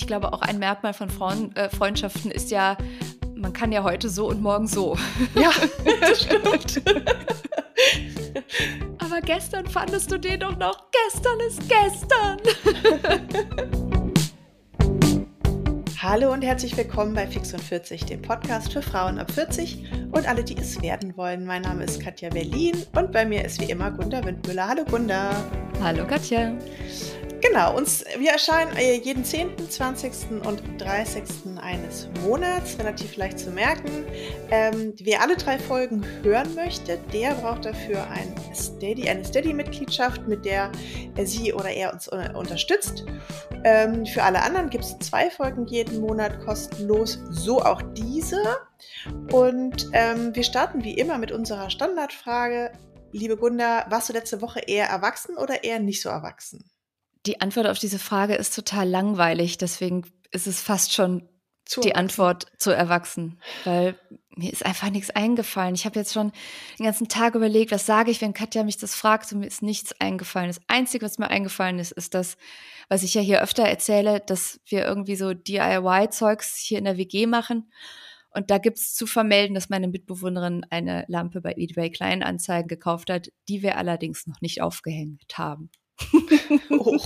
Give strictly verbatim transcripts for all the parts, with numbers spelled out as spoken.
ich glaube, auch ein Merkmal von Frauen, äh, Freundschaften ist ja, man kann ja heute so und morgen so. Ja, das stimmt. Aber gestern fandest du den doch noch. Gestern ist gestern. Hallo und herzlich willkommen bei Fix und vierzig, dem Podcast für Frauen ab vierzig und alle, die es werden wollen. Mein Name ist Katja Berlin und bei mir ist wie immer Gunda Windmüller. Hallo Gunda. Hallo Katja. Genau, uns, wir erscheinen jeden zehnten, zwanzigsten und dreißigsten eines Monats, relativ leicht zu merken. Ähm, wer alle drei Folgen hören möchte, der braucht dafür ein Steady, eine Steady-Mitgliedschaft, mit der sie oder er uns uh, unterstützt. Ähm, für alle anderen gibt es zwei Folgen jeden Monat kostenlos, so auch diese. Und ähm, wir starten wie immer mit unserer Standardfrage. Liebe Gunda, warst du letzte Woche eher erwachsen oder eher nicht so erwachsen? Die Antwort auf diese Frage ist total langweilig, deswegen ist es fast schon zu die erwachsen. Antwort zu erwachsen, weil mir ist einfach nichts eingefallen. Ich habe jetzt schon den ganzen Tag überlegt, was sage ich, wenn Katja mich das fragt, und mir ist nichts eingefallen. Das Einzige, was mir eingefallen ist, ist das, was ich ja hier öfter erzähle, dass wir irgendwie so D I Y-Zeugs hier in der W G machen. Und da gibt's zu vermelden, dass meine Mitbewohnerin eine Lampe bei eBay Kleinanzeigen gekauft hat, die wir allerdings noch nicht aufgehängt haben. Oh.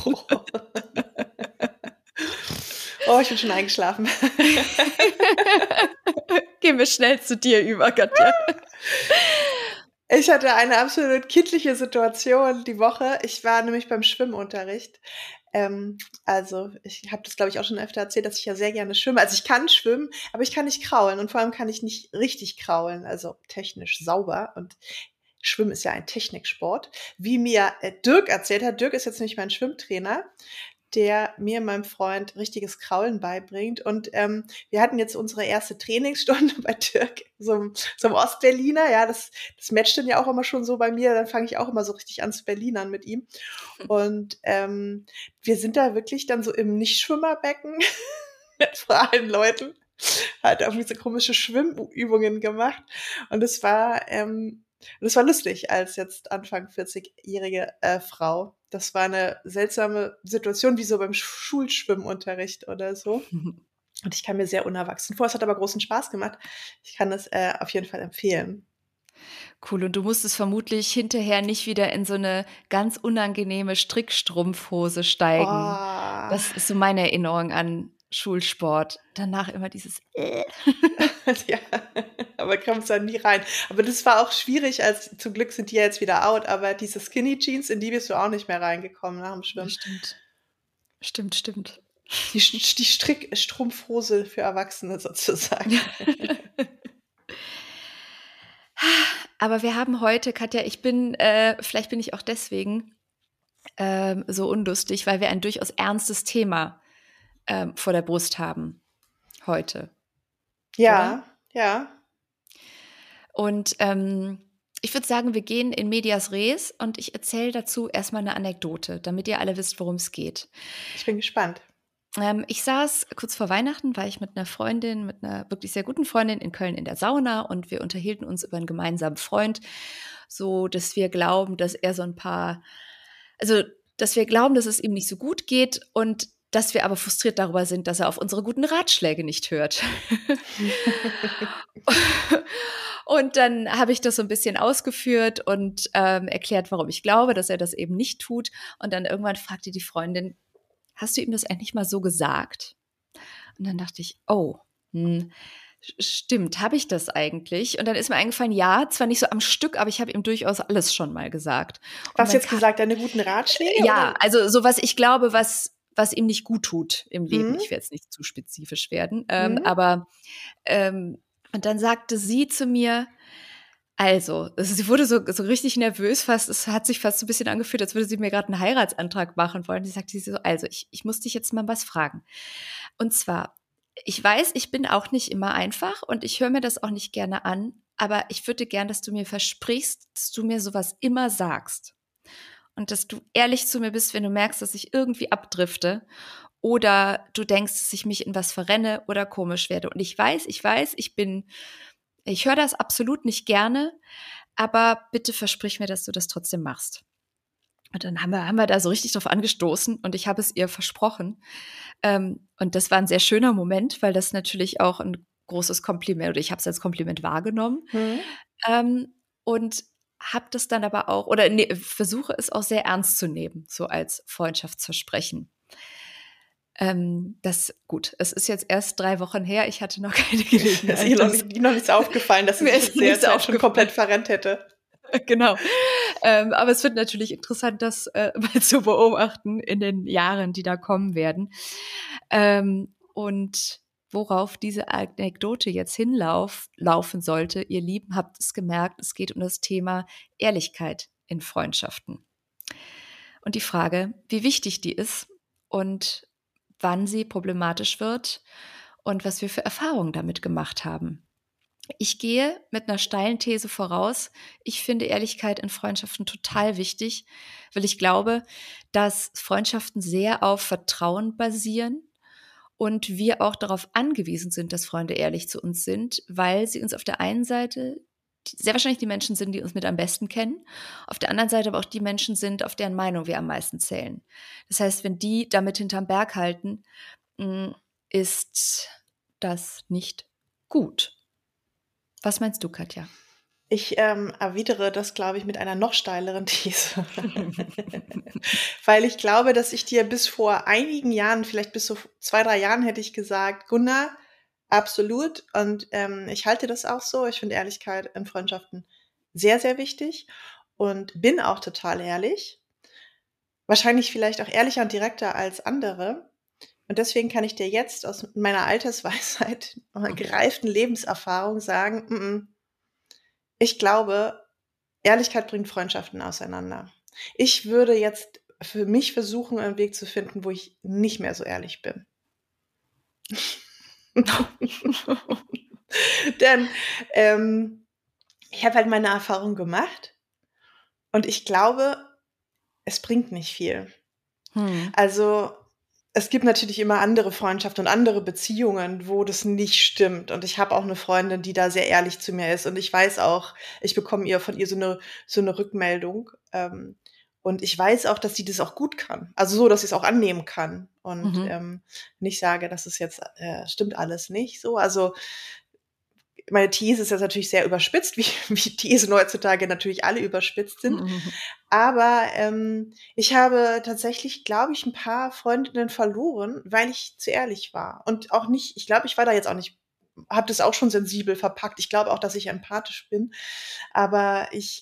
Oh, ich bin schon eingeschlafen. Gehen wir schnell zu dir über, Katja. Ich hatte eine absolut kindliche Situation die Woche. Ich war nämlich beim Schwimmunterricht. Ähm, also ich habe das, glaube ich, auch schon öfter erzählt, dass ich ja sehr gerne schwimme. Also ich kann schwimmen, aber ich kann nicht kraulen. Und vor allem kann ich nicht richtig kraulen, also technisch sauber. Und Schwimmen ist ja ein Techniksport. Wie mir Dirk erzählt hat, Dirk ist jetzt nicht mein Schwimmtrainer, der mir, meinem Freund, richtiges Kraulen beibringt. Und ähm, wir hatten jetzt unsere erste Trainingsstunde bei Dirk, so einem, so einem Ostberliner. Ja, das, das matcht dann ja auch immer schon so bei mir. Dann fange ich auch immer so richtig an zu Berlinern mit ihm. Und ähm, wir sind da wirklich dann so im Nichtschwimmerbecken mit freien Leuten, halt irgendwie so komische Schwimmübungen gemacht. Und es war ähm, das war lustig als jetzt Anfang vierzigjährige äh, Frau. Das war eine seltsame Situation, wie so beim Schulschwimmunterricht oder so. Und ich kam mir sehr unerwachsen vor. Es hat aber großen Spaß gemacht. Ich kann das äh, auf jeden Fall empfehlen. Cool, und du musstest vermutlich hinterher nicht wieder in so eine ganz unangenehme Strickstrumpfhose steigen. Oh. Das ist so meine Erinnerung an Schulsport. Danach immer dieses äh. Ja, aber kam es da nie rein. Aber das war auch schwierig, als zum Glück sind die ja jetzt wieder out, aber diese Skinny Jeans, in die bist du auch nicht mehr reingekommen nach dem Schwimmen. Stimmt, stimmt, stimmt. Die, die Strickstrumpfhose für Erwachsene sozusagen. Aber wir haben heute, Katja, ich bin, äh, vielleicht bin ich auch deswegen ähm, so unlustig, weil wir ein durchaus ernstes Thema ähm, vor der Brust haben heute. Ja, oder? Ja. Und ähm, ich würde sagen, wir gehen in medias res und ich erzähle dazu erstmal eine Anekdote, damit ihr alle wisst, worum es geht. Ich bin gespannt. Ähm, ich saß kurz vor Weihnachten, war ich mit einer Freundin, mit einer wirklich sehr guten Freundin in Köln in der Sauna und wir unterhielten uns über einen gemeinsamen Freund, so dass wir glauben, dass er so ein paar, also dass wir glauben, dass es ihm nicht so gut geht und dass wir aber frustriert darüber sind, dass er auf unsere guten Ratschläge nicht hört. Und dann habe ich das so ein bisschen ausgeführt und ähm, erklärt, warum ich glaube, dass er das eben nicht tut. Und dann irgendwann fragte die Freundin, hast du ihm das endlich mal so gesagt? Und dann dachte ich, oh, hm, stimmt, habe ich das eigentlich? Und dann ist mir eingefallen, ja, zwar nicht so am Stück, aber ich habe ihm durchaus alles schon mal gesagt. Was jetzt gesagt, deine guten Ratschläge? Ja, oder? Also so was ich glaube, was was ihm nicht gut tut im Leben. Mhm. Ich werde jetzt nicht zu spezifisch werden. Ähm, Mhm. Aber ähm, und dann sagte sie zu mir, also, also sie wurde so, so richtig nervös, fast, es hat sich fast so ein bisschen angefühlt, als würde sie mir gerade einen Heiratsantrag machen wollen. Sie sagte so, also ich, ich muss dich jetzt mal was fragen. Und zwar, ich weiß, ich bin auch nicht immer einfach und ich höre mir das auch nicht gerne an, aber ich würde gern, dass du mir versprichst, dass du mir sowas immer sagst. Und dass du ehrlich zu mir bist, wenn du merkst, dass ich irgendwie abdrifte oder du denkst, dass ich mich in was verrenne oder komisch werde. Und ich weiß, ich weiß, ich bin, ich höre das absolut nicht gerne, aber bitte versprich mir, dass du das trotzdem machst. Und dann haben wir, haben wir da so richtig drauf angestoßen und ich habe es ihr versprochen. Ähm, und das war ein sehr schöner Moment, weil das natürlich auch ein großes Kompliment, oder ich habe es als Kompliment wahrgenommen. Mhm. Ähm, und habe das dann aber auch, oder ne, versuche es auch sehr ernst zu nehmen, so als Freundschaftsversprechen. Ähm, das, gut, es ist jetzt erst drei Wochen her, ich hatte noch keine Ist ihr Gelegenheit. noch, das- nicht, noch nichts aufgefallen, dass sie Mir sich ist in der nichts Zeit schon aufgefallen. komplett verrennt hätte. Genau. Ähm, aber es wird natürlich interessant, das äh, mal zu beobachten in den Jahren, die da kommen werden. Ähm, und worauf diese Anekdote jetzt hinlaufen sollte, ihr Lieben, habt es gemerkt, es geht um das Thema Ehrlichkeit in Freundschaften. Und die Frage, wie wichtig die ist und wann sie problematisch wird und was wir für Erfahrungen damit gemacht haben. Ich gehe mit einer steilen These voraus. Ich finde Ehrlichkeit in Freundschaften total wichtig, weil ich glaube, dass Freundschaften sehr auf Vertrauen basieren und wir auch darauf angewiesen sind, dass Freunde ehrlich zu uns sind, weil sie uns auf der einen Seite sehr wahrscheinlich die Menschen sind, die uns mit am besten kennen, auf der anderen Seite aber auch die Menschen sind, auf deren Meinung wir am meisten zählen. Das heißt, wenn die damit hinterm Berg halten, ist das nicht gut. Was meinst du, Katja? Ich ähm, erwidere das, glaube ich, mit einer noch steileren These. Weil ich glaube, dass ich dir bis vor einigen Jahren, vielleicht bis zu zwei, drei Jahren hätte ich gesagt, Gunnar, absolut. Und ähm, ich halte das auch so. Ich finde Ehrlichkeit in Freundschaften sehr, sehr wichtig und bin auch total ehrlich. Wahrscheinlich vielleicht auch ehrlicher und direkter als andere. Und deswegen kann ich dir jetzt aus meiner Altersweisheit, meiner gereiften Lebenserfahrung sagen, m -m, ich glaube, Ehrlichkeit bringt Freundschaften auseinander. Ich würde jetzt für mich versuchen, einen Weg zu finden, wo ich nicht mehr so ehrlich bin. Denn ähm, ich habe halt meine Erfahrung gemacht und ich glaube, es bringt nicht viel. Hm. Also es gibt natürlich immer andere Freundschaften und andere Beziehungen, wo das nicht stimmt. Und ich habe auch eine Freundin, die da sehr ehrlich zu mir ist. Und ich weiß auch, ich bekomme ihr von ihr so eine so eine Rückmeldung. Ähm, und ich weiß auch, dass sie das auch gut kann. Also so, dass sie es auch annehmen kann. Und Mhm. ähm, nicht sage, dass es jetzt äh, stimmt alles nicht so. Also meine These ist jetzt natürlich sehr überspitzt, wie, wie Thesen heutzutage natürlich alle überspitzt sind. Mhm. Aber ähm, ich habe tatsächlich, glaube ich, ein paar Freundinnen verloren, weil ich zu ehrlich war. Und auch nicht, ich glaube, ich war da jetzt auch nicht, habe das auch schon sensibel verpackt. Ich glaube auch, dass ich empathisch bin. Aber ich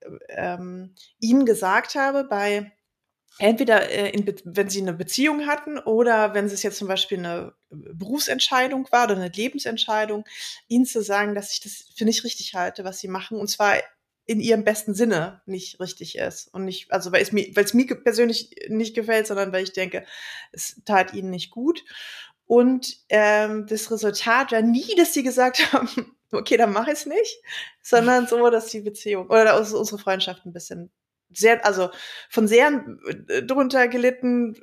ähm, ihnen gesagt habe, bei entweder äh, in Be- wenn sie eine Beziehung hatten oder wenn es jetzt zum Beispiel eine Berufsentscheidung war oder eine Lebensentscheidung, ihnen zu sagen, dass ich das für nicht richtig halte, was sie machen, und zwar in ihrem besten Sinne nicht richtig ist. Und nicht, also weil es mir, weil es mir persönlich nicht gefällt, sondern weil ich denke, es tat ihnen nicht gut. Und ähm, das Resultat war nie, dass sie gesagt haben, okay, dann mach ich es nicht, sondern so, dass die Beziehung oder unsere Freundschaft ein bisschen sehr, also von sehr äh, drunter gelitten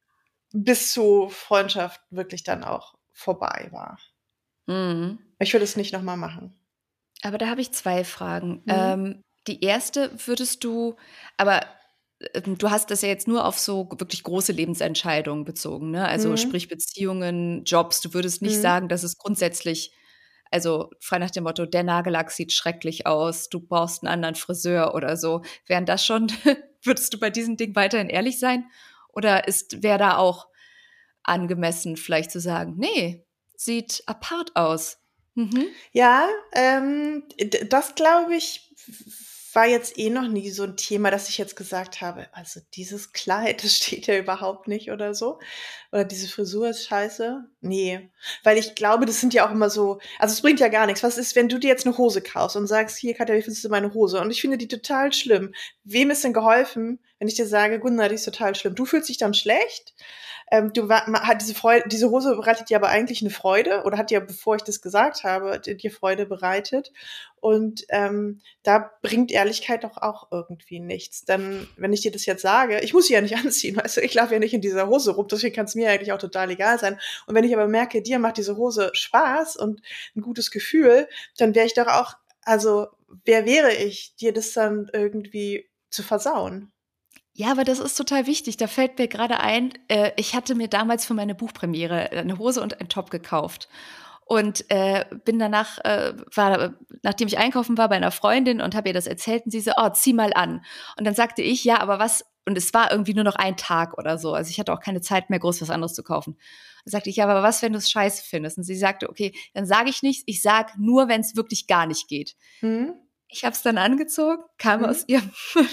bis zu Freundschaft wirklich dann auch vorbei war. Mhm. Ich würde es nicht nochmal machen. Aber da habe ich zwei Fragen. Mhm. Ähm, die erste würdest du, aber äh, du hast das ja jetzt nur auf so wirklich große Lebensentscheidungen bezogen, ne? Also Mhm. sprich Beziehungen, Jobs. Du würdest nicht Mhm. sagen, dass es grundsätzlich, also frei nach dem Motto, der Nagellack sieht schrecklich aus, du brauchst einen anderen Friseur oder so. Wären das schon, würdest du bei diesen Dingen weiterhin ehrlich sein? Oder ist, wäre da auch angemessen, vielleicht zu sagen, nee, sieht apart aus? Mhm. Ja, ähm, d- das glaube ich war jetzt eh noch nie so ein Thema, dass ich jetzt gesagt habe, also dieses Kleid, das steht ja überhaupt nicht oder so. Oder diese Frisur ist scheiße. Nee, weil ich glaube, das sind ja auch immer so, also es bringt ja gar nichts. Was ist, wenn du dir jetzt eine Hose kaufst und sagst, hier, Katja, wie findest du meine Hose? Und ich finde die total schlimm. Wem ist denn geholfen, wenn ich dir sage, Gunnar, die ist total schlimm? Du fühlst dich dann schlecht? Ähm, du hat diese Freude, diese Hose bereitet dir aber eigentlich eine Freude oder hat dir, bevor ich das gesagt habe, dir Freude bereitet. Und ähm, da bringt Ehrlichkeit doch auch irgendwie nichts. Denn wenn ich dir das jetzt sage, ich muss sie ja nicht anziehen, weißt du, ich laufe ja nicht in dieser Hose rum, deswegen kann es mir eigentlich auch total egal sein. Und wenn ich aber merke, dir macht diese Hose Spaß und ein gutes Gefühl, dann wäre ich doch auch, also wer wäre ich, dir das dann irgendwie zu versauen? Ja, aber das ist total wichtig. Da fällt mir gerade ein, äh, ich hatte mir damals für meine Buchpremiere eine Hose und einen Top gekauft. Und äh, bin danach, äh, war, nachdem ich einkaufen war bei einer Freundin und habe ihr das erzählt und sie so, oh, zieh mal an. Und dann sagte ich, ja, aber was, und es war irgendwie nur noch ein Tag oder so, also ich hatte auch keine Zeit mehr, groß was anderes zu kaufen. Dann sagte ich, ja, aber was, wenn du es scheiße findest? Und sie sagte, okay, dann sage ich nichts, ich sag nur, wenn es wirklich gar nicht geht. Hm? Ich habe es dann angezogen, kam Hm? aus ihrem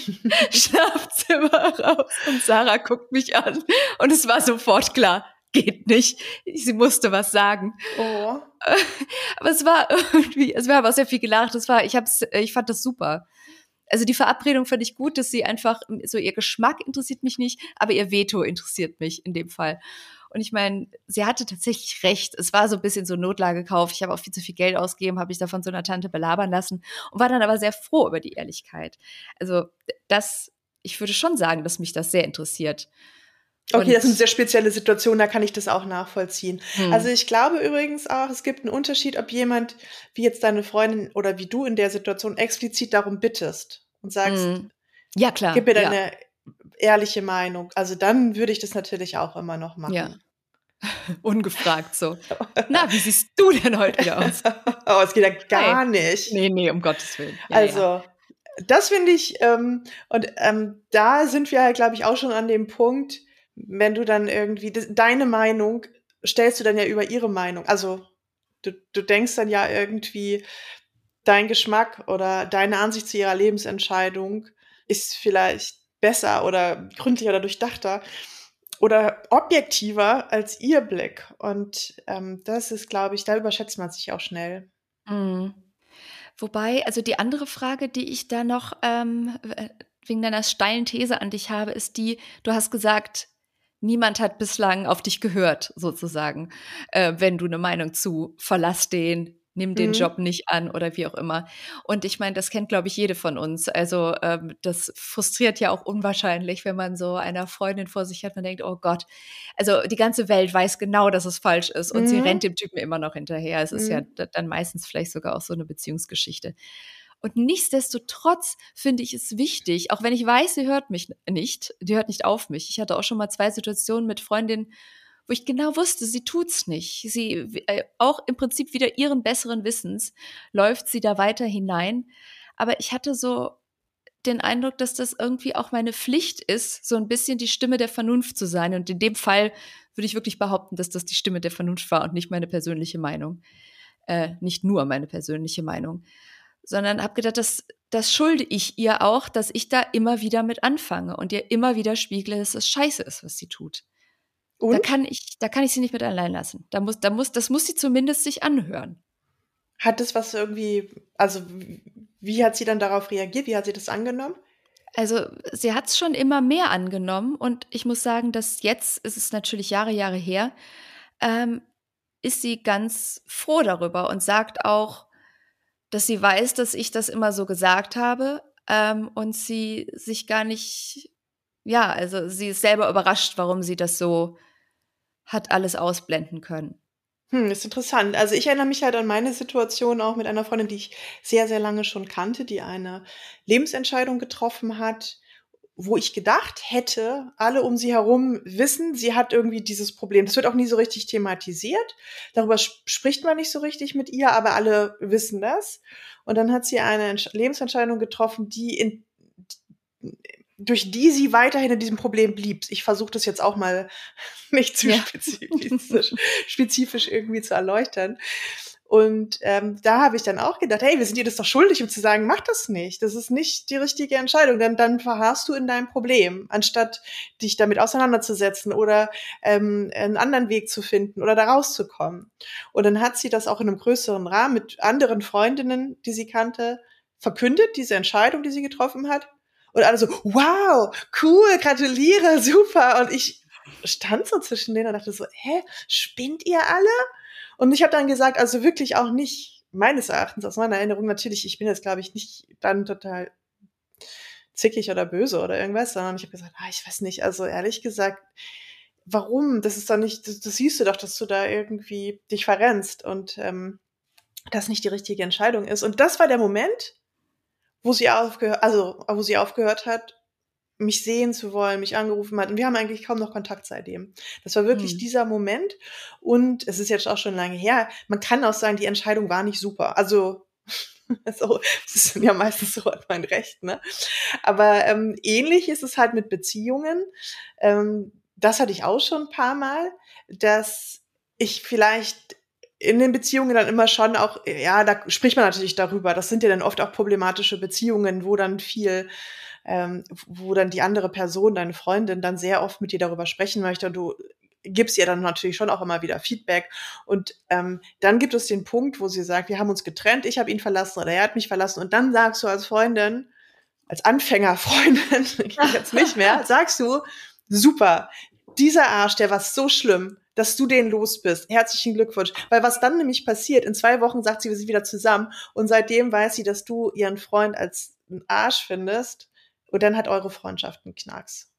Schlafzimmer raus und Sarah guckt mich an und es war sofort klar, geht nicht. Sie musste was sagen. Oh. Aber es war irgendwie, es war aber sehr viel gelacht. Es war, ich hab's, ich fand das super. Also die Verabredung fand ich gut, dass sie einfach, so ihr Geschmack interessiert mich nicht, aber ihr Veto interessiert mich in dem Fall. Und ich meine, sie hatte tatsächlich recht. Es war so ein bisschen so ein Notlagekauf. Ich habe auch viel zu viel Geld ausgegeben, habe ich da von so einer Tante belabern lassen und war dann aber sehr froh über die Ehrlichkeit. Also das, ich würde schon sagen, dass mich das sehr interessiert. Okay, Und, das ist eine sehr spezielle Situation, da kann ich das auch nachvollziehen. hm. Also ich glaube übrigens auch, es gibt einen Unterschied, ob jemand, wie jetzt deine Freundin oder wie du in der Situation explizit darum bittest und sagst, hm. Ja, klar. gib mir ja. deine ehrliche Meinung. Also dann würde ich das natürlich auch immer noch machen. Ja. Ungefragt so. Na, wie siehst du denn heute wieder aus? Oh, es geht ja gar Hey. nicht. Nee, nee, um Gottes Willen. Ja, also, ja. das finde ich, ähm, und ähm, da sind wir halt, glaube ich, auch schon an dem Punkt, wenn du dann irgendwie, das, deine Meinung stellst du dann ja über ihre Meinung. Also, du, du denkst dann ja irgendwie, dein Geschmack oder deine Ansicht zu ihrer Lebensentscheidung ist vielleicht besser oder gründlicher oder durchdachter oder objektiver als ihr Blick. Und ähm, das ist, glaube ich, da überschätzt man sich auch schnell. Mhm. Wobei, also die andere Frage, die ich da noch ähm, wegen deiner steilen These an dich habe, ist die, du hast gesagt, niemand hat bislang auf dich gehört, sozusagen, äh, wenn du eine Meinung zu verlass den, nimm den Mhm. Job nicht an oder wie auch immer. Und ich meine, das kennt, glaube ich, jede von uns. Also ähm, das frustriert ja auch unwahrscheinlich, wenn man so einer Freundin vor sich hat, man denkt, oh Gott, also die ganze Welt weiß genau, dass es falsch ist und Mhm. sie rennt dem Typen immer noch hinterher. Es ist Mhm. ja d- dann meistens vielleicht sogar auch so eine Beziehungsgeschichte. Und nichtsdestotrotz finde ich es wichtig, auch wenn ich weiß, sie hört mich nicht, die hört nicht auf mich. Ich hatte auch schon mal zwei Situationen mit Freundinnen, wo ich genau wusste, sie tut's nicht. Sie, äh, auch im Prinzip wieder ihren besseren Wissens, läuft sie da weiter hinein. Aber ich hatte so den Eindruck, dass das irgendwie auch meine Pflicht ist, so ein bisschen die Stimme der Vernunft zu sein. Und in dem Fall würde ich wirklich behaupten, dass das die Stimme der Vernunft war und nicht meine persönliche Meinung. Äh, nicht nur meine persönliche Meinung. Sondern habe gedacht, das, das schulde ich ihr auch, dass ich da immer wieder mit anfange und ihr immer wieder spiegle, dass es scheiße ist, was sie tut. Da Und? kann ich, da kann ich sie nicht mit allein lassen. Da muss, da muss, das muss sie zumindest sich anhören. Hat es was irgendwie, also wie, wie hat sie dann darauf reagiert? Wie hat sie das angenommen? Also sie hat es schon immer mehr angenommen und ich muss sagen, dass jetzt, ist es natürlich Jahre, Jahre her, ähm, ist sie ganz froh darüber und sagt auch, dass sie weiß, dass ich das immer so gesagt habe ähm, und sie sich gar nicht, ja, also sie ist selber überrascht, warum sie das so hat alles ausblenden können. Hm, ist interessant. Also ich erinnere mich halt an meine Situation auch mit einer Freundin, die ich sehr, sehr lange schon kannte, die eine Lebensentscheidung getroffen hat, wo ich gedacht hätte, alle um sie herum wissen, sie hat irgendwie dieses Problem. Das wird auch nie so richtig thematisiert. Darüber sp- spricht man nicht so richtig mit ihr, aber alle wissen das. Und dann hat sie eine Entsch- Lebensentscheidung getroffen, die in durch die sie weiterhin in diesem Problem blieb. Ich versuche das jetzt auch mal nicht zu Ja. spezifisch, spezifisch irgendwie zu erläutern. Und ähm, da habe ich dann auch gedacht, hey, wir sind dir das doch schuldig, um zu sagen, mach das nicht. Das ist nicht die richtige Entscheidung. Denn dann verharrst du in deinem Problem, anstatt dich damit auseinanderzusetzen oder ähm, einen anderen Weg zu finden oder da rauszukommen. Und dann hat sie das auch in einem größeren Rahmen mit anderen Freundinnen, die sie kannte, verkündet, diese Entscheidung, die sie getroffen hat. Und alle so, wow, cool, gratuliere, super. Und ich stand so zwischen denen und dachte so, hä, spinnt ihr alle? Und ich habe dann gesagt, also wirklich auch nicht, meines Erachtens, aus meiner Erinnerung natürlich, ich bin jetzt, glaube ich, nicht dann total zickig oder böse oder irgendwas, sondern ich habe gesagt, ah, ich weiß nicht, also ehrlich gesagt, warum? Das ist doch nicht, das, das siehst du doch, dass du da irgendwie dich verrennst und ähm, das nicht die richtige Entscheidung ist. Und das war der Moment, wo sie aufgehört, also wo sie aufgehört hat, mich sehen zu wollen, mich angerufen hat. Und wir haben eigentlich kaum noch Kontakt seitdem. Das war wirklich hm. dieser Moment. Und es ist jetzt auch schon lange her. Man kann auch sagen, die Entscheidung war nicht super. Also, so, das ist ja meistens so mein Recht, ne? Aber ähm, ähnlich ist es halt mit Beziehungen. Ähm, das hatte ich auch schon ein paar Mal, dass ich vielleicht in den Beziehungen dann immer schon auch, ja, da spricht man natürlich darüber. Das sind ja dann oft auch problematische Beziehungen, wo dann viel Ähm, wo dann die andere Person, deine Freundin, dann sehr oft mit dir darüber sprechen möchte und du gibst ihr dann natürlich schon auch immer wieder Feedback. Und ähm, dann gibt es den Punkt, wo sie sagt, wir haben uns getrennt, ich habe ihn verlassen oder er hat mich verlassen. Und dann sagst du als Freundin, als Anfängerfreundin, jetzt nicht mehr, sagst du, super, dieser Arsch, der war so schlimm, dass du den los bist. Herzlichen Glückwunsch. Weil was dann nämlich passiert, in zwei Wochen sagt sie, wir sind wieder zusammen und seitdem weiß sie, dass du ihren Freund als einen Arsch findest. Und dann hat eure Freundschaft einen Knacks.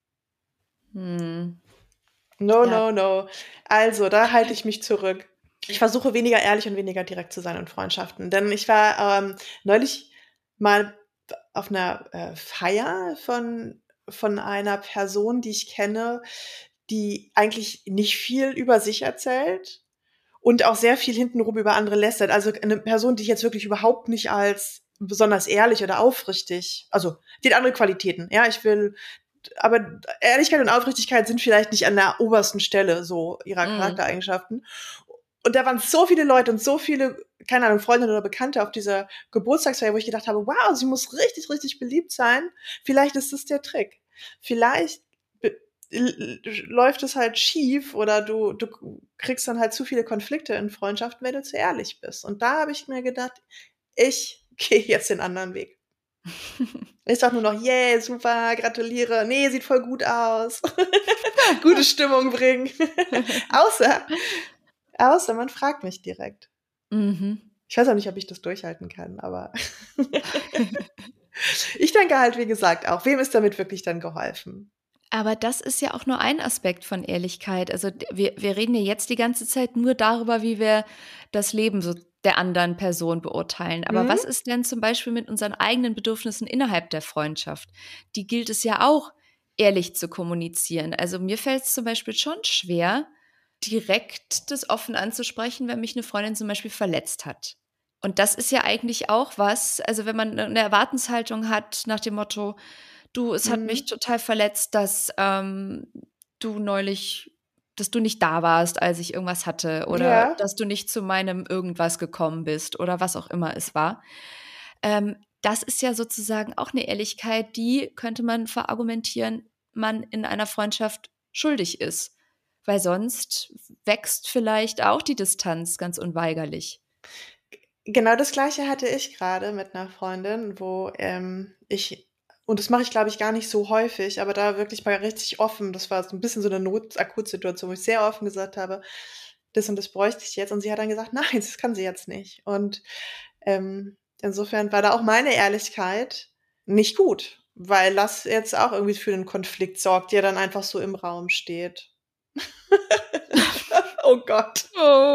Hm. No, ja. no, no. Also, da halte ich mich zurück. Ich versuche weniger ehrlich und weniger direkt zu sein in Freundschaften. Denn ich war ähm, neulich mal auf einer äh, Feier von, von einer Person, die ich kenne, die eigentlich nicht viel über sich erzählt und auch sehr viel hintenrum über andere lästert. Also eine Person, die ich jetzt wirklich überhaupt nicht als besonders ehrlich oder aufrichtig, also die hat andere Qualitäten, ja, ich will, aber Ehrlichkeit und Aufrichtigkeit sind vielleicht nicht an der obersten Stelle so ihrer mm. Charaktereigenschaften. Und da waren so viele Leute und so viele, keine Ahnung, Freundinnen oder Bekannte auf dieser Geburtstagsfeier, wo ich gedacht habe, wow, sie muss richtig, richtig beliebt sein. Vielleicht ist das der Trick. Vielleicht läuft es halt schief oder du, du kriegst dann halt zu viele Konflikte in Freundschaften, wenn du zu ehrlich bist. Und da habe ich mir gedacht, ich gehe jetzt den anderen Weg. Ich sag nur noch, yeah, super, gratuliere, nee, sieht voll gut aus. Gute Stimmung bringen. außer, außer man fragt mich direkt. Mhm. Ich weiß auch nicht, ob ich das durchhalten kann, aber ich denke halt, wie gesagt, auch, wem ist damit wirklich dann geholfen? Aber das ist ja auch nur ein Aspekt von Ehrlichkeit. Also wir, wir reden ja jetzt die ganze Zeit nur darüber, wie wir das Leben so der anderen Person beurteilen. Aber mhm. was ist denn zum Beispiel mit unseren eigenen Bedürfnissen innerhalb der Freundschaft? Die gilt es ja auch, ehrlich zu kommunizieren. Also mir fällt es zum Beispiel schon schwer, direkt das offen anzusprechen, wenn mich eine Freundin zum Beispiel verletzt hat. Und das ist ja eigentlich auch was, also wenn man eine Erwartenshaltung hat nach dem Motto, du, es hat mhm. mich total verletzt, dass ähm, du neulich, dass du nicht da warst, als ich irgendwas hatte oder ja. dass du nicht zu meinem irgendwas gekommen bist oder was auch immer es war. Ähm, das ist ja sozusagen auch eine Ehrlichkeit, die, könnte man verargumentieren, man in einer Freundschaft schuldig ist. Weil sonst wächst vielleicht auch die Distanz ganz unweigerlich. Genau das Gleiche hatte ich gerade mit einer Freundin, wo ähm, ich und das mache ich, glaube ich, gar nicht so häufig, aber da wirklich mal richtig offen, das war so ein bisschen so eine Not-Akutsituation, wo ich sehr offen gesagt habe, das und das bräuchte ich jetzt. Und sie hat dann gesagt, nein, das kann sie jetzt nicht. Und ähm, insofern war da auch meine Ehrlichkeit nicht gut, weil das jetzt auch irgendwie für einen Konflikt sorgt, der dann einfach so im Raum steht. Oh Gott. Oh.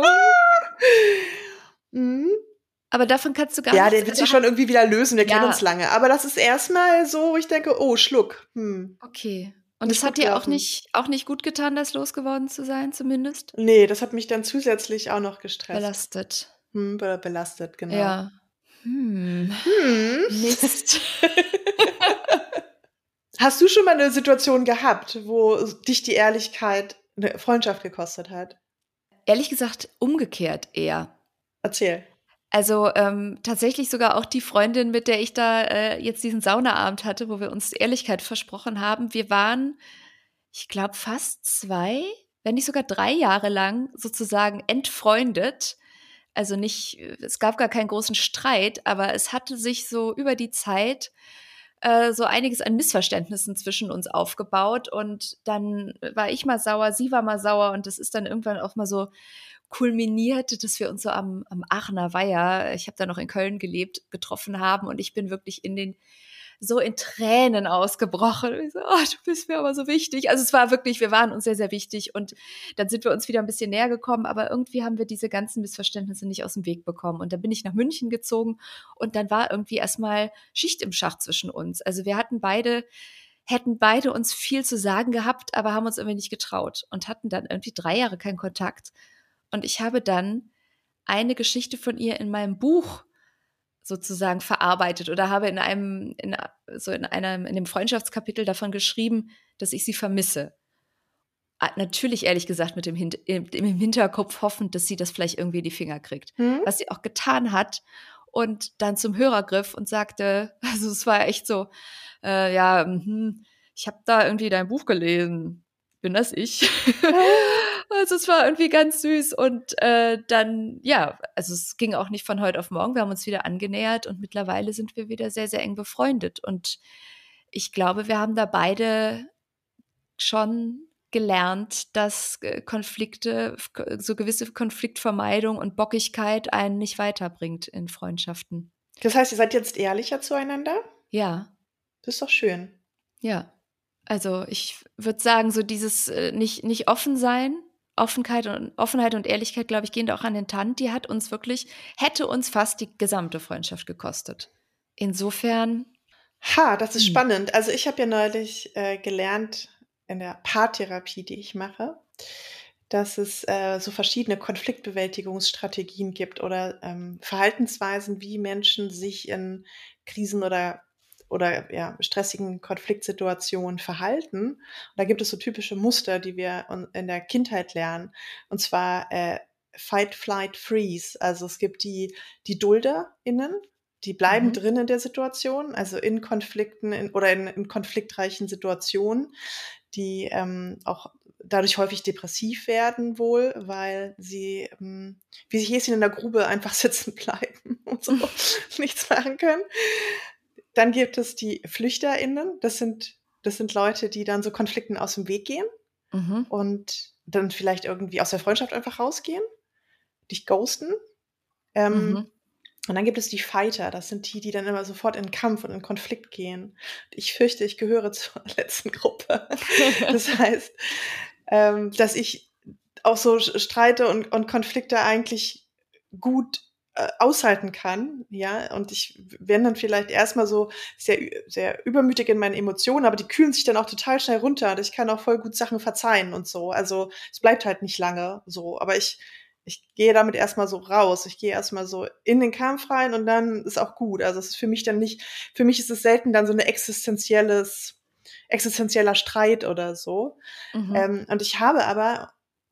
Mhm. Aber davon kannst du gar ja, nichts... Ja, der wird sich schon irgendwie wieder lösen, wir ja. kennen uns lange. Aber das ist erstmal so, wo ich denke, oh, Schluck. Hm. Okay. Und es hat dir auch nicht, auch nicht gut getan, das losgeworden zu sein, zumindest? Nee, das hat mich dann zusätzlich auch noch gestresst. Belastet. Hm, be- belastet, genau. Ja. Hm. Hm. Mist. Hast du schon mal eine Situation gehabt, wo dich die Ehrlichkeit eine Freundschaft gekostet hat? Ehrlich gesagt, umgekehrt eher. Erzähl. Also ähm, tatsächlich sogar auch die Freundin, mit der ich da äh, jetzt diesen Saunaabend hatte, wo wir uns Ehrlichkeit versprochen haben. Wir waren, ich glaube, fast zwei, wenn nicht sogar drei Jahre lang sozusagen entfreundet. Also nicht, es gab gar keinen großen Streit, aber es hatte sich so über die Zeit äh, so einiges an Missverständnissen zwischen uns aufgebaut. Und dann war ich mal sauer, sie war mal sauer und das ist dann irgendwann auch mal so kulminiert, dass wir uns so am, am Aachener Weiher, ich habe da noch in Köln gelebt, getroffen haben und ich bin wirklich in den so in Tränen ausgebrochen. Und ich so, oh, du bist mir aber so wichtig. Also es war wirklich, wir waren uns sehr, sehr wichtig und dann sind wir uns wieder ein bisschen näher gekommen, aber irgendwie haben wir diese ganzen Missverständnisse nicht aus dem Weg bekommen. Und dann bin ich nach München gezogen und dann war irgendwie erstmal Schicht im Schacht zwischen uns. Also wir hatten beide hätten beide uns viel zu sagen gehabt, aber haben uns irgendwie nicht getraut und hatten dann irgendwie drei Jahre keinen Kontakt. Und ich habe dann eine Geschichte von ihr in meinem Buch sozusagen verarbeitet oder habe in einem, in, so in einem, in dem Freundschaftskapitel davon geschrieben, dass ich sie vermisse. Natürlich, ehrlich gesagt, mit dem Hin- im Hinterkopf hoffend, dass sie das vielleicht irgendwie in die Finger kriegt. Hm? Was sie auch getan hat und dann zum Hörer griff und sagte, also es war echt so, äh, ja, mh, ich habe da irgendwie dein Buch gelesen. Bin das ich? Also es war irgendwie ganz süß und äh, dann, ja, also es ging auch nicht von heute auf morgen. Wir haben uns wieder angenähert und mittlerweile sind wir wieder sehr, sehr eng befreundet. Und ich glaube, wir haben da beide schon gelernt, dass äh, Konflikte, so gewisse Konfliktvermeidung und Bockigkeit einen nicht weiterbringt in Freundschaften. Das heißt, ihr seid jetzt ehrlicher zueinander? Ja, Das ist doch schön. ja. Also ich würde sagen, so dieses äh, nicht, nicht offen sein, Offenheit und, Offenheit und Ehrlichkeit, glaube ich, gehen da auch an den Tand. Die hat uns wirklich, hätte uns fast die gesamte Freundschaft gekostet. Insofern. Ha, das ist Hm. spannend. Also ich habe ja neulich äh, gelernt in der Paartherapie, die ich mache, dass es äh, so verschiedene Konfliktbewältigungsstrategien gibt oder ähm, Verhaltensweisen, wie Menschen sich in Krisen oder oder ja, stressigen Konfliktsituationen verhalten. Und da gibt es so typische Muster, die wir in der Kindheit lernen. Und zwar äh, Fight, Flight, Freeze. Also es gibt die, die DulderInnen, die bleiben Mhm. drin in der Situation, also in Konflikten in, oder in, in konfliktreichen Situationen, die ähm, auch dadurch häufig depressiv werden wohl, weil sie ähm, wie sich Häschen in der Grube einfach sitzen bleiben und so nichts machen können. Dann gibt es die FlüchterInnen. Das sind, das sind Leute, die dann so Konflikten aus dem Weg gehen Mhm. und dann vielleicht irgendwie aus der Freundschaft einfach rausgehen, dich ghosten. Ähm, Mhm. Und dann gibt es die Fighter. Das sind die, die dann immer sofort in den Kampf und in Konflikt gehen. Ich fürchte, ich gehöre zur letzten Gruppe. Das heißt, ähm, dass ich auch so Streite und, und Konflikte eigentlich gut äh, aushalten kann, ja, und ich bin dann vielleicht erstmal so sehr, sehr übermütig in meinen Emotionen, aber die kühlen sich dann auch total schnell runter und ich kann auch voll gut Sachen verzeihen und so, also es bleibt halt nicht lange so, aber ich ich gehe damit erstmal so raus, ich gehe erstmal so in den Kampf rein und dann ist auch gut, also es ist für mich dann nicht, für mich ist es selten dann so eine existenzielles, existenzieller Streit oder so, Mhm. ähm, und ich habe aber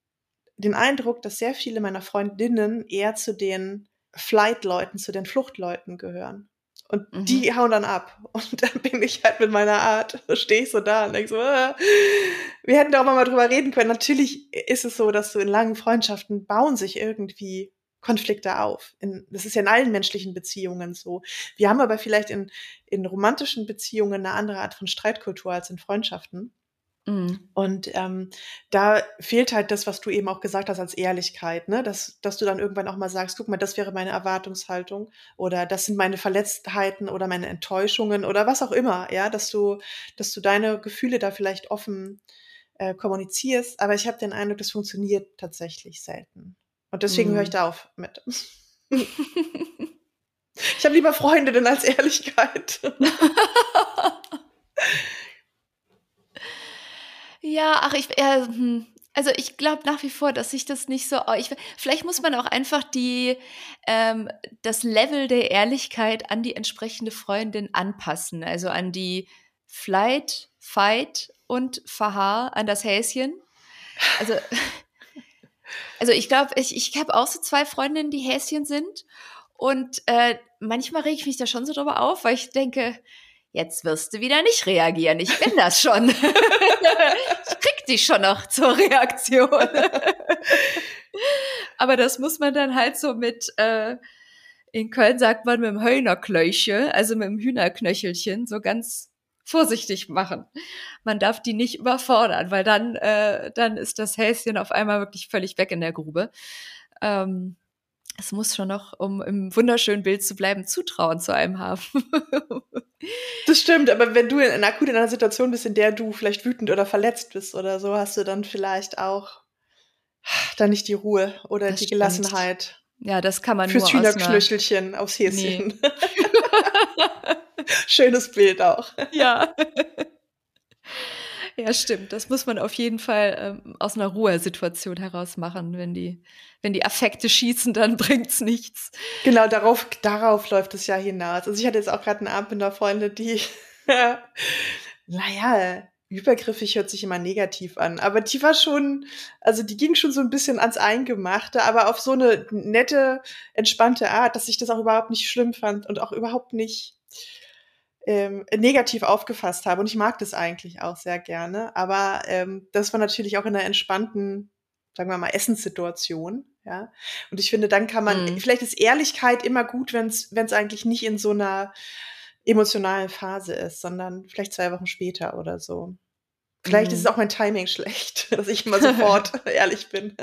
den Eindruck, dass sehr viele meiner Freundinnen eher zu den Flight-Leuten, zu den Fluchtleuten gehören. Und Mhm. die hauen dann ab. Und dann bin ich halt mit meiner Art, da stehe ich so da und denke so, äh, wir hätten doch mal drüber reden können. Natürlich ist es so, dass du in langen Freundschaften bauen sich irgendwie Konflikte auf. In, das ist ja in allen menschlichen Beziehungen so. Wir haben aber vielleicht in, in romantischen Beziehungen eine andere Art von Streitkultur als in Freundschaften. Mhm. Und ähm, da fehlt halt das, was du eben auch gesagt hast, als Ehrlichkeit, ne? Dass, dass du dann irgendwann auch mal sagst, guck mal, das wäre meine Erwartungshaltung oder das sind meine Verletztheiten oder meine Enttäuschungen oder was auch immer, ja, dass du, dass du deine Gefühle da vielleicht offen äh, kommunizierst. Aber ich habe den Eindruck, das funktioniert tatsächlich selten. Und deswegen höre ich Mhm. da auf mit. Ich habe lieber Freunde denn als Ehrlichkeit. Ja, ach, ich, äh, hm. also ich glaube nach wie vor, dass ich das nicht so, ich, vielleicht muss man auch einfach die, ähm, das Level der Ehrlichkeit an die entsprechende Freundin anpassen, also an die Flight, Fight und Verharr, an das Häschen. Also, also ich glaube, ich, ich habe auch so zwei Freundinnen, die Häschen sind und äh, manchmal rege ich mich da schon so drüber auf, weil ich denke, jetzt wirst du wieder nicht reagieren. Ich bin das schon. Ich krieg dich schon noch zur Reaktion. Aber das muss man dann halt so mit, äh, in Köln sagt man mit dem Hühnerklöche, also mit dem Hühnerknöchelchen, so ganz vorsichtig machen. Man darf die nicht überfordern, weil dann, äh, dann ist das Häschen auf einmal wirklich völlig weg in der Grube. Ähm, es muss schon noch, um im wunderschönen Bild zu bleiben, Zutrauen zu einem haben. Das stimmt, aber wenn du in, in akut in einer Situation bist, in der du vielleicht wütend oder verletzt bist oder so, hast du dann vielleicht auch dann nicht die Ruhe oder Das die stimmt. Gelassenheit. Ja, das kann man Fürs nur aus einer... Hühnerknöchelchen aufs Häschen. Nee. Schönes Bild auch. Ja. Ja, stimmt. Das muss man auf jeden Fall ähm, aus einer Ruhesituation heraus machen. Wenn die, wenn die Affekte schießen, dann bringt's nichts. Genau, darauf, darauf läuft es ja hinaus. Also ich hatte jetzt auch gerade einen Abend mit einer Freundin, die, naja, übergriffig hört sich immer negativ an, aber die war schon, also die ging schon so ein bisschen ans Eingemachte, aber auf so eine nette, entspannte Art, dass ich das auch überhaupt nicht schlimm fand und auch überhaupt nicht ähm, negativ aufgefasst habe. Und ich mag das eigentlich auch sehr gerne. Aber ähm, das war natürlich auch in einer entspannten, sagen wir mal, Essenssituation. Ja. Und ich finde, dann kann man, Mhm. vielleicht ist Ehrlichkeit immer gut, wenn es wenn es eigentlich nicht in so einer emotionalen Phase ist, sondern vielleicht zwei Wochen später oder so. Vielleicht ist es Mhm. auch mein Timing schlecht, dass ich immer sofort ehrlich bin.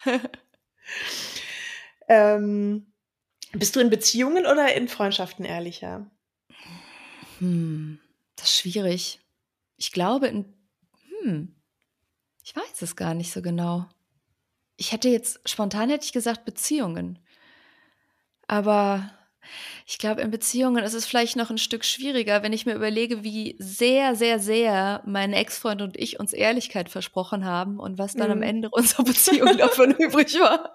Ähm, bist du in Beziehungen oder in Freundschaften ehrlicher? Hm, das ist schwierig. Ich glaube, in, hm, ich weiß es gar nicht so genau. Ich hätte jetzt, spontan hätte ich gesagt Beziehungen. Aber ich glaube, in Beziehungen ist es vielleicht noch ein Stück schwieriger, wenn ich mir überlege, wie sehr, sehr, sehr mein Ex-Freund und ich uns Ehrlichkeit versprochen haben und was dann am Mhm. Ende unserer Beziehung davon übrig war.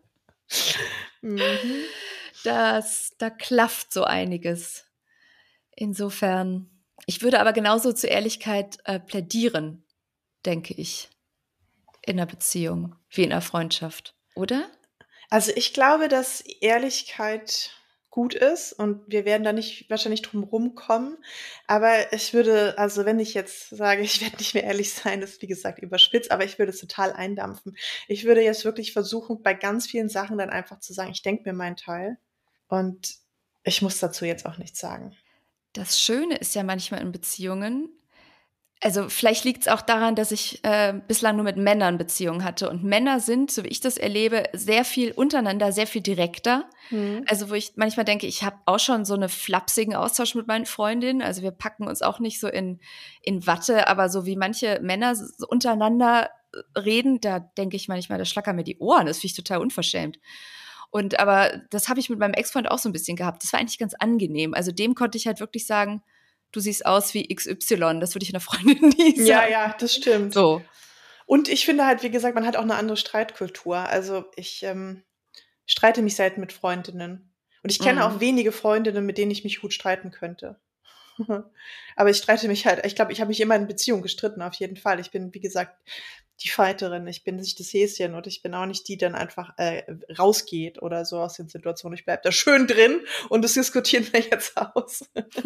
Mhm. Das, da klafft so einiges. Insofern, ich würde aber genauso zur Ehrlichkeit äh, plädieren, denke ich, in einer Beziehung wie in einer Freundschaft, oder? Also, ich glaube, dass Ehrlichkeit gut ist und wir werden da nicht wahrscheinlich drum rumkommen. Aber ich würde also, wenn ich jetzt sage, ich werde nicht mehr ehrlich sein, ist wie gesagt überspitzt, aber ich würde es total eindampfen. Ich würde jetzt wirklich versuchen, bei ganz vielen Sachen dann einfach zu sagen: „Ich denke mir meinen Teil und ich muss dazu jetzt auch nichts sagen.“ Das Schöne ist ja manchmal in Beziehungen, also vielleicht liegt es auch daran, dass ich äh, bislang nur mit Männern Beziehungen hatte. Und Männer sind, so wie ich das erlebe, sehr viel untereinander, sehr viel direkter. Mhm. Also wo ich manchmal denke, ich habe auch schon so eine flapsigen Austausch mit meinen Freundinnen. Also wir packen uns auch nicht so in, in Watte, aber so wie manche Männer so untereinander äh, reden, da denke ich manchmal, da schlackern mir die Ohren. Das finde ich total unverschämt. Und aber das habe ich mit meinem Ex-Freund auch so ein bisschen gehabt. Das war eigentlich ganz angenehm. Also dem konnte ich halt wirklich sagen, du siehst aus wie X Y. Das würde ich einer Freundin nie Ja, sagen. ja, das stimmt. So. Und ich finde halt, wie gesagt, man hat auch eine andere Streitkultur. Also, ich, ähm, streite mich selten mit Freundinnen. Und ich kenne auch Mhm. wenige Freundinnen, mit denen ich mich gut streiten könnte. Aber ich streite mich halt ich glaube, ich habe mich immer in Beziehungen gestritten, auf jeden Fall. Ich bin, wie gesagt, die Fighterin. Ich bin nicht das Häschen und ich bin auch nicht die, die dann einfach, äh, rausgeht oder so aus den Situationen. Ich bleibe da schön drin und das diskutieren wir jetzt aus.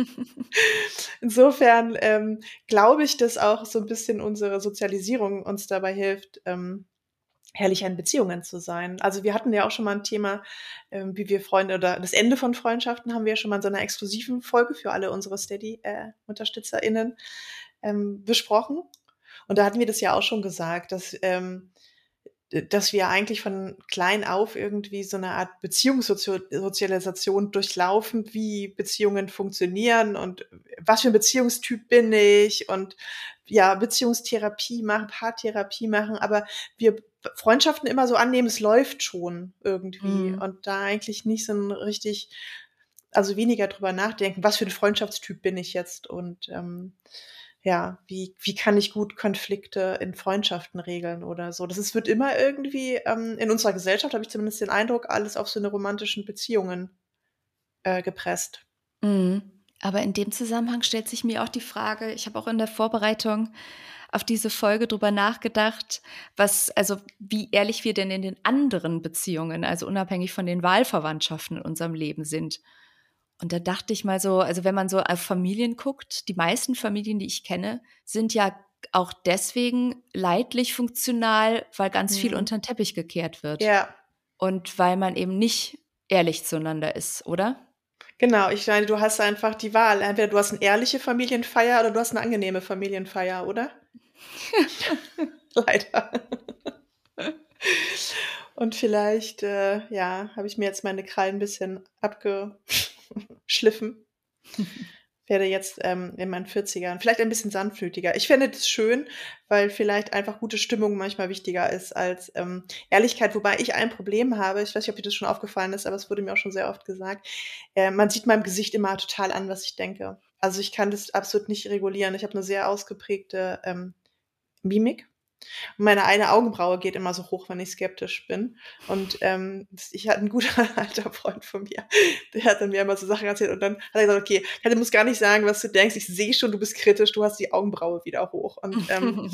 Insofern, ähm, glaube ich, dass auch so ein bisschen unsere Sozialisierung uns dabei hilft, ähm, herrlich in Beziehungen zu sein. Also, wir hatten ja auch schon mal ein Thema, ähm, wie wir Freunde oder das Ende von Freundschaften haben wir ja schon mal in so einer exklusiven Folge für alle unsere Steady äh, UnterstützerInnen, ähm, besprochen. Und da hatten wir das ja auch schon gesagt, dass, ähm d dass wir eigentlich von klein auf irgendwie so eine Art Beziehungssozialisation durchlaufen, wie Beziehungen funktionieren und was für ein Beziehungstyp bin ich und ja, Beziehungstherapie machen, Paartherapie machen, aber wir Freundschaften immer so annehmen, es läuft schon irgendwie Mhm. und da eigentlich nicht so 'n richtig also weniger drüber nachdenken, was für ein Freundschaftstyp bin ich jetzt und, ähm, ja, wie wie kann ich gut Konflikte in Freundschaften regeln oder so. Das ist wird immer irgendwie, ähm in unserer Gesellschaft habe ich zumindest den Eindruck, alles auf so 'ne romantischen Beziehungen, äh, gepresst. Mhm. Aber in dem Zusammenhang stellt sich mir auch die Frage, ich habe auch in der Vorbereitung auf diese Folge drüber nachgedacht, was also wie ehrlich wir denn in den anderen Beziehungen, also unabhängig von den Wahlverwandtschaften in unserem Leben sind. Und da dachte ich mal so, also wenn man so auf Familien guckt, die meisten Familien, die ich kenne, sind ja auch deswegen leidlich funktional, weil ganz viel Mhm. unter den Teppich gekehrt wird Ja, und weil man eben nicht ehrlich zueinander ist, oder? genau. Ich meine, du hast einfach die Wahl. Entweder du hast 'ne ehrliche Familienfeier oder du hast 'ne angenehme Familienfeier, oder? Leider. Und vielleicht, äh, ja, habe ich mir jetzt meine Krallen 'n bisschen abgeschliffen. Werde jetzt, ähm, in meinen Vierzigern vielleicht ein bisschen sanftmütiger. Ich fände das schön, weil vielleicht einfach gute Stimmung manchmal wichtiger ist als, ähm, Ehrlichkeit, wobei ich ein Problem habe. Ich weiß nicht, ob dir das schon aufgefallen ist, aber es wurde mir auch schon sehr oft gesagt. Äh, man sieht meinem Gesicht immer total an, was ich denke. Also, ich kann das absolut nicht regulieren. Ich habe 'ne sehr ausgeprägte, ähm, Mimik. Und meine eine Augenbraue geht immer so hoch, wenn ich skeptisch bin. Und ähm, ich hatte ein guter alter Freund von mir, der hat dann mir immer so Sachen erzählt und dann hat er gesagt, okay, du musst gar nicht sagen, was du denkst. Ich sehe schon, du bist kritisch, du hast die Augenbraue wieder hoch. Und ähm,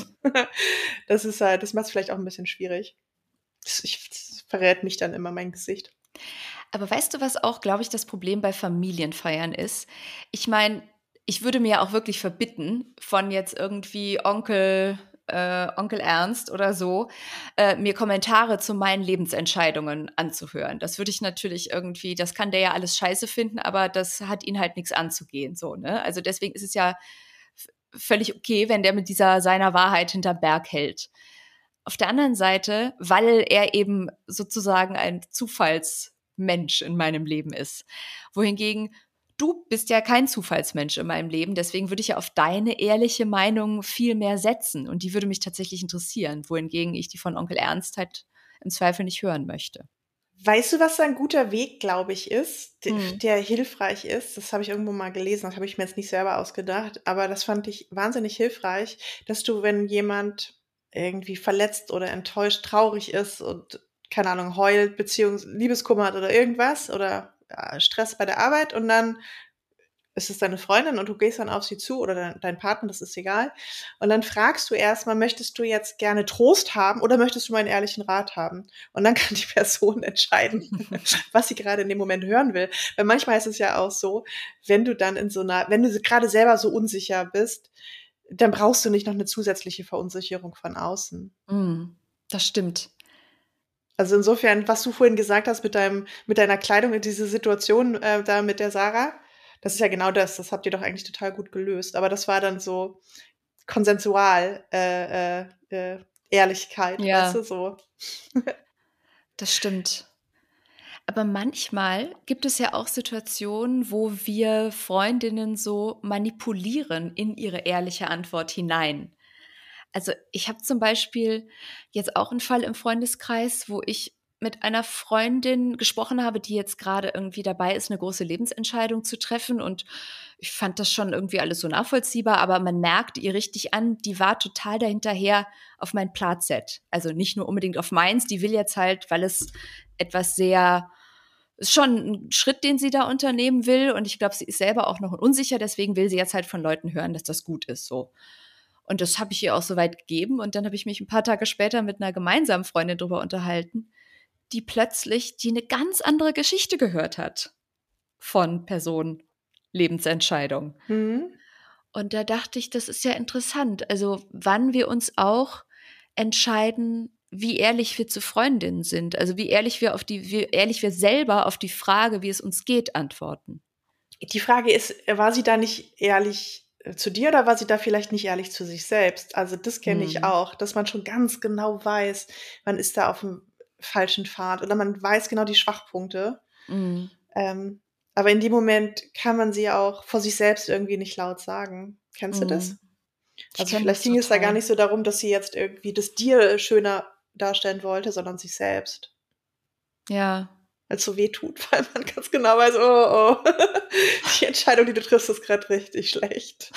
das ist halt, das macht es vielleicht auch ein bisschen schwierig. Das, ich, das verrät mich dann immer mein Gesicht. Aber weißt du, was auch, glaube ich, das Problem bei Familienfeiern ist? Ich meine, ich würde mir auch wirklich verbitten, von jetzt irgendwie Onkel, äh, Onkel Ernst oder so, äh, mir Kommentare zu meinen Lebensentscheidungen anzuhören. Das würde ich natürlich irgendwie, das kann der ja alles scheiße finden, aber das hat ihn halt nichts anzugehen, so, ne? Also deswegen ist es ja f- völlig okay, wenn der mit dieser seiner Wahrheit hinterm Berg hält. Auf der anderen Seite, weil er eben sozusagen ein Zufallsmensch in meinem Leben ist. Wohingegen du bist ja kein Zufallsmensch in meinem Leben, deswegen würde ich ja auf deine ehrliche Meinung viel mehr setzen und die würde mich tatsächlich interessieren, wohingegen ich die von Onkel Ernst halt im Zweifel nicht hören möchte. Weißt du, was ein guter Weg, glaube ich, ist, der, Hm. der hilfreich ist? Das habe ich irgendwo mal gelesen, das habe ich mir jetzt nicht selber ausgedacht, aber das fand ich wahnsinnig hilfreich, dass du, wenn jemand irgendwie verletzt oder enttäuscht, traurig ist und, keine Ahnung, heult, Beziehungs-, Liebeskummer hat oder irgendwas oder ja, Stress bei der Arbeit und dann ist es deine Freundin und du gehst dann auf sie zu oder dein, dein Partner, das ist egal. Und dann fragst du erstmal, möchtest du jetzt gerne Trost haben oder möchtest du meinen ehrlichen Rat haben? Und dann kann die Person entscheiden, was sie gerade in dem Moment hören will. Weil manchmal ist es ja auch so, wenn du dann in so einer, wenn du gerade selber so unsicher bist, dann brauchst du nicht noch eine zusätzliche Verunsicherung von außen. Mm, das stimmt. Also insofern, was du vorhin gesagt hast mit deinem, mit deiner Kleidung in diese Situation äh, da mit der Sarah, das ist ja genau das. Das habt ihr doch eigentlich total gut gelöst. Aber das war dann so konsensual, äh, äh, äh, Ehrlichkeit, Ja. weißt du, so. Das stimmt. Aber manchmal gibt es ja auch Situationen, wo wir Freundinnen so manipulieren in ihre ehrliche Antwort hinein. Also ich habe zum Beispiel jetzt auch einen Fall im Freundeskreis, wo ich mit einer Freundin gesprochen habe, die jetzt gerade irgendwie dabei ist, eine große Lebensentscheidung zu treffen. Und ich fand das schon irgendwie alles so nachvollziehbar, aber man merkt ihr richtig an, die war total dahinterher auf mein Platset. Also nicht nur unbedingt auf meins, die will jetzt halt, weil es etwas sehr, ist schon ein Schritt, den sie da unternehmen will. Und ich glaube, sie ist selber auch noch unsicher, deswegen will sie jetzt halt von Leuten hören, dass das gut ist, so. Und das habe ich ihr auch soweit gegeben. Und dann habe ich mich ein paar Tage später mit einer gemeinsamen Freundin drüber unterhalten, die plötzlich, die eine ganz andere Geschichte gehört hat von Personen, Lebensentscheidung. Mhm. Und da dachte ich, das ist ja interessant. Also wann wir uns auch entscheiden, wie ehrlich wir zu Freundinnen sind. Also wie ehrlich wir auf die, wie ehrlich wir selber auf die Frage, wie es uns geht, antworten. Die Frage ist, war sie da nicht ehrlich äh, zu dir oder war sie da vielleicht nicht ehrlich zu sich selbst? Also das kenne ich Hm. auch, dass man schon ganz genau weiß, man ist da auf dem falschen Pfad oder man weiß genau die Schwachpunkte. Hm. Ähm, aber in dem Moment kann man sie auch vor sich selbst irgendwie nicht laut sagen. Kennst du das? Hm. Ich Also kenn vielleicht das ging es da gar total. nicht so darum, dass sie jetzt irgendwie das dir schöner darstellen wollte, sondern sich selbst. Ja. Weil es so weh tut, weil man ganz genau weiß, oh, oh, die Entscheidung, die du triffst, ist gerade richtig schlecht.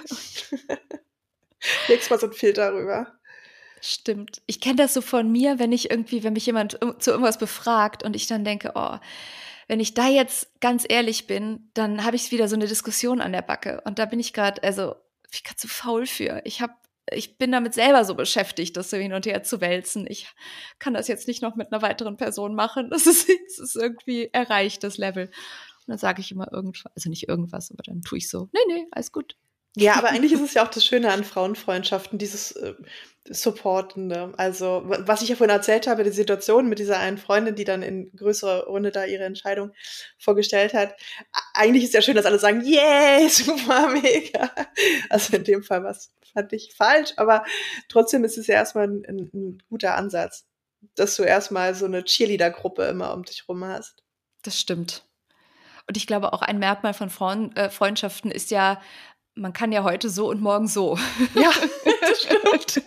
Legst mal so einen Filter rüber. Stimmt. Ich kenne das so von mir, wenn ich irgendwie, wenn mich jemand ir- zu irgendwas befragt und ich dann denke, oh, wenn ich da jetzt ganz ehrlich bin, dann habe ich wieder so eine Diskussion an der Backe. Und da bin ich gerade, also, ich gerade zu faul für. Ich habe, ich bin damit selber so beschäftigt, das so hin und her zu wälzen. Ich kann das jetzt nicht noch mit einer weiteren Person machen. Das ist, das ist irgendwie erreicht, das Level. Und dann sage ich immer irgendwas, also nicht irgendwas, aber dann tue ich so, nee, nee, alles gut. Ja, aber eigentlich ist es ja auch das Schöne an Frauenfreundschaften, dieses äh, Supportende. Also, wa- was ich ja vorhin erzählt habe, die Situation mit dieser einen Freundin, die dann in größerer Runde da ihre Entscheidung vorgestellt hat. A- Eigentlich ist ja schön, dass alle sagen, yay, super, mega. Also in dem Fall was fand ich falsch, aber trotzdem ist es ja erstmal ein, ein, ein guter Ansatz, dass du erstmal so eine Cheerleader-Gruppe immer um dich rum hast. Das stimmt. Und ich glaube, auch ein Merkmal von Frauen, äh, Freundschaften ist ja, man kann ja heute so und morgen so. Ja, das stimmt.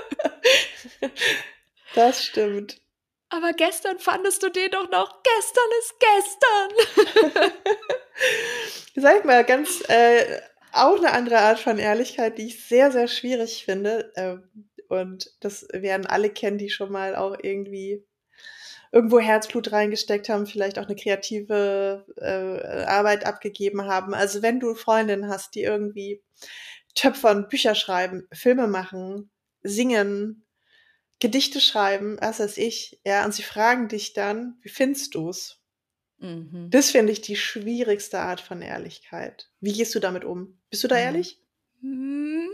Das stimmt. Aber gestern fandest du den doch noch. Gestern ist gestern. Sag mal, ganz äh, auch eine andere Art von Ehrlichkeit, die ich sehr, sehr schwierig finde. Äh, und das werden alle kennen, die schon mal auch irgendwie irgendwo Herzblut reingesteckt haben, vielleicht auch eine kreative äh, Arbeit abgegeben haben. Also wenn du Freundinnen hast, die irgendwie töpfern, Bücher schreiben, Filme machen, singen, Gedichte schreiben, was weiß ich, ja, und sie fragen dich dann, wie findest du's? Mhm. Das finde ich die schwierigste Art von Ehrlichkeit. Wie gehst du damit um? Bist du da ehrlich? Hm.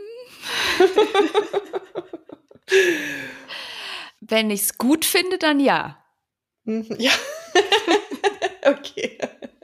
Wenn ich es gut finde, dann ja. Mhm, ja. Okay.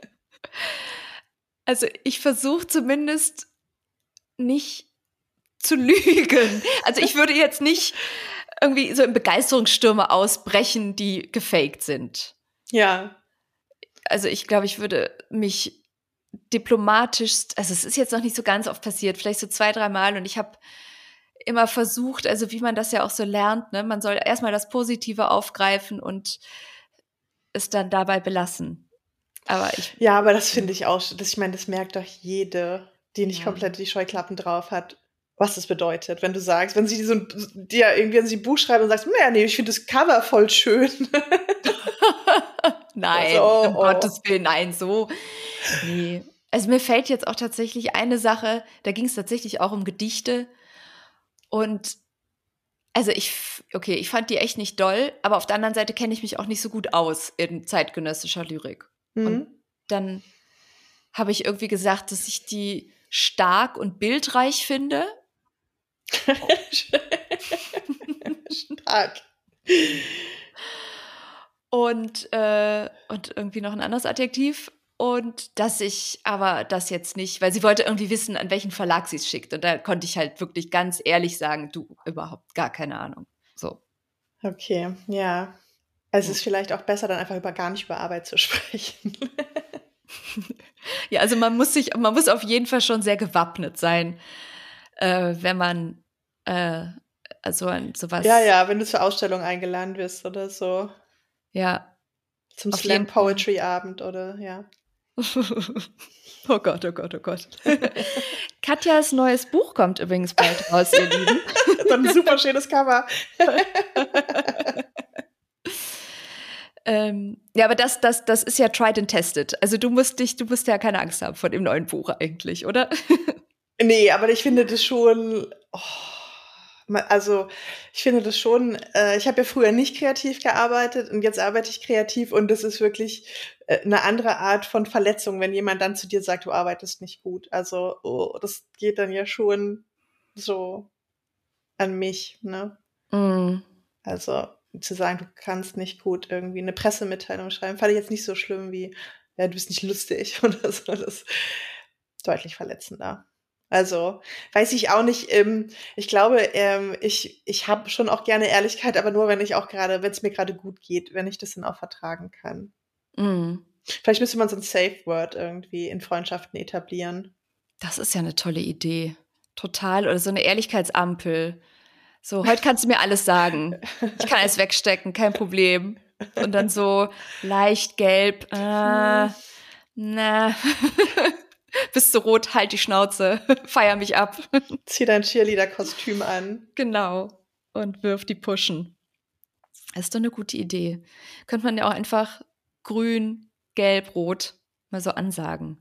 Also ich versuche zumindest nicht zu lügen. Also ich würde jetzt nicht irgendwie so in Begeisterungsstürme ausbrechen, die gefaked sind. Ja. Also ich glaube, ich würde mich diplomatisch, also es ist jetzt noch nicht so ganz oft passiert, vielleicht so zwei, drei Mal, und ich habe immer versucht, also wie man das ja auch so lernt, ne, man soll erstmal das Positive aufgreifen und es dann dabei belassen. Aber ich Ja, aber das finde ich auch, das, ich meine, das merkt doch jede, die nicht Ja. komplett die Scheuklappen drauf hat, was das bedeutet. Wenn du sagst, wenn sie so ein, dir irgendwie wenn sie ein Buch schreibt und sagst, naja, nee, ich finde das Cover voll schön. Nein, Also, um oh. Gottes Willen, nein, so. Nee. Also mir fällt jetzt auch tatsächlich eine Sache, da ging es tatsächlich auch um Gedichte. Und also ich, okay, ich fand die echt nicht doll, aber auf der anderen Seite kenne ich mich auch nicht so gut aus in zeitgenössischer Lyrik. Und Mhm. dann habe ich irgendwie gesagt, dass ich die stark und bildreich finde. Stark. Und, äh, und irgendwie noch ein anderes Adjektiv. Und dass ich aber das jetzt nicht, weil sie wollte irgendwie wissen, an welchen Verlag sie es schickt. Und da konnte ich halt wirklich ganz ehrlich sagen, du, überhaupt gar keine Ahnung. So. Okay, ja. Es Ja. ist vielleicht auch besser, dann einfach über gar nicht über Arbeit zu sprechen. Ja, also man muss sich, man muss auf jeden Fall schon sehr gewappnet sein, äh, wenn man äh, also an sowas. Ja, ja, wenn du zur Ausstellung eingeladen wirst oder so. Ja, Zum auf Slam jeden Fall. Poetry Abend oder ja. Oh Gott, oh Gott, oh Gott. Katjas neues Buch kommt übrigens bald raus, ihr Lieben. Dann ein super schönes Cover. ähm, ja, aber das, das, das ist ja tried and tested. Also du musst dich, du musst ja keine Angst haben vor dem neuen Buch eigentlich, oder? Nee, aber ich finde das schon, oh, ma- also ich finde das schon, äh, ich habe ja früher nicht kreativ gearbeitet und jetzt arbeite ich kreativ und das ist wirklich äh, eine andere Art von Verletzung, wenn jemand dann zu dir sagt, du arbeitest nicht gut. Also oh, das geht dann ja schon so an mich, ne? Mm. Also zu sagen, du kannst nicht gut irgendwie eine Pressemitteilung schreiben, fand ich jetzt nicht so schlimm wie, ja, du bist nicht lustig oder so. Das ist deutlich verletzender. Also weiß ich auch nicht. Ähm, ich glaube, ähm, ich ich habe schon auch gerne Ehrlichkeit, aber nur wenn ich auch gerade, wenn es mir gerade gut geht, wenn ich das dann auch vertragen kann. Mm. Vielleicht müsste man so ein Safe Word irgendwie in Freundschaften etablieren. Das ist ja eine tolle Idee. Total. Oder so eine Ehrlichkeitsampel. So, heute kannst du mir alles sagen. Ich kann alles wegstecken, kein Problem. Und dann so leicht gelb. Äh, na. Bist du rot, halt die Schnauze. Feier mich ab. Zieh dein Cheerleader-Kostüm an. Genau. Und wirf die Pushen. Das ist doch eine gute Idee. Könnte man ja auch einfach grün, gelb, rot mal so ansagen.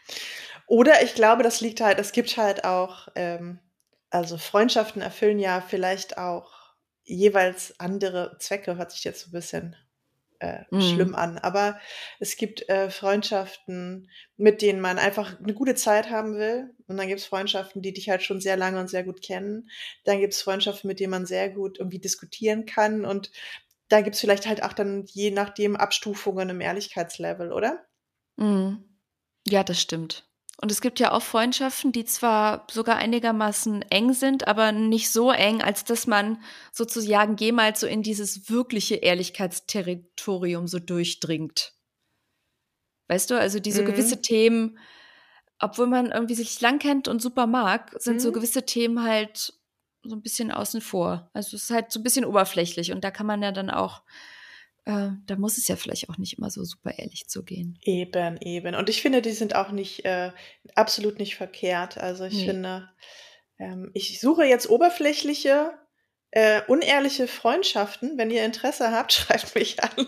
Oder ich glaube, das liegt halt, es gibt halt auch, ähm, also Freundschaften erfüllen ja vielleicht auch jeweils andere Zwecke, hört sich jetzt so ein bisschen äh, Mm. schlimm an. Aber es gibt äh, Freundschaften, mit denen man einfach eine gute Zeit haben will. Und dann gibt es Freundschaften, die dich halt schon sehr lange und sehr gut kennen. Dann gibt es Freundschaften, mit denen man sehr gut irgendwie diskutieren kann. Und da gibt es vielleicht halt auch dann je nachdem Abstufungen im Ehrlichkeitslevel, oder? Mm. Ja, das stimmt. Und es gibt ja auch Freundschaften, die zwar sogar einigermaßen eng sind, aber nicht so eng, als dass man sozusagen jemals so in dieses wirkliche Ehrlichkeitsterritorium so durchdringt. Weißt du, also die so gewisse Mhm. Themen, obwohl man irgendwie sich lang kennt und super mag, sind so Mhm. gewisse Themen halt so ein bisschen außen vor. Also es ist halt so ein bisschen oberflächlich und da kann man ja dann auch, äh, da muss es ja vielleicht auch nicht immer so super ehrlich zugehen. Eben, eben. Und ich finde, die sind auch nicht, äh, absolut nicht verkehrt. Also ich Nee. finde, ähm, ich suche jetzt oberflächliche Äh, unehrliche Freundschaften, wenn ihr Interesse habt, schreibt mich an.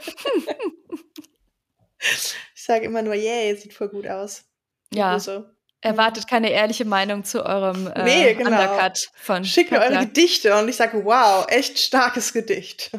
Ich sage immer nur, yay, sieht voll gut aus. Die Ja, Hose. erwartet keine ehrliche Meinung zu eurem äh, Nee, genau. Undercut von Schickt mir Katja. eure Gedichte und ich sage, wow, echt starkes Gedicht.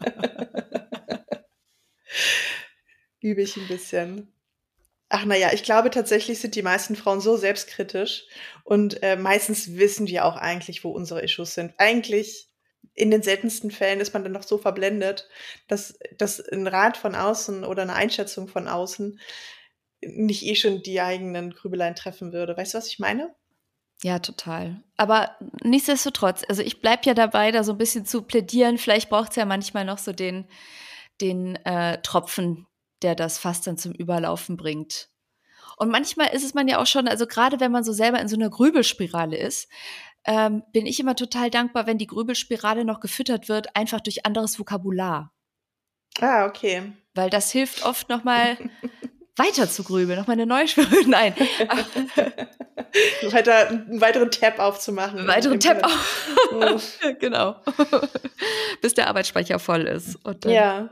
Übe ich ein bisschen. Ach naja, ich glaube tatsächlich sind die meisten Frauen so selbstkritisch und äh, meistens wissen wir auch eigentlich, wo unsere Issues sind. Eigentlich in den seltensten Fällen ist man dann noch so verblendet, dass, dass ein Rat von außen oder eine Einschätzung von außen nicht eh schon die eigenen Grübeleien treffen würde. Weißt du, was ich meine? Ja, total. Aber nichtsdestotrotz, also ich bleib ja dabei, da so ein bisschen zu plädieren. Vielleicht braucht es ja manchmal noch so den, den äh, Tropfen, der das Fass dann zum Überlaufen bringt. Und manchmal ist es man ja auch schon, also gerade wenn man so selber in so einer Grübelspirale ist, ähm, bin ich immer total dankbar, wenn die Grübelspirale noch gefüttert wird, einfach durch anderes Vokabular. Ah, okay. Weil das hilft oft noch mal weiter zu grübeln, noch mal eine neue Spirale. Nein. Weiter, einen weiteren Tab aufzumachen. Einen weiteren Tab auf. Genau. Bis der Arbeitsspeicher voll ist. Und dann, ja.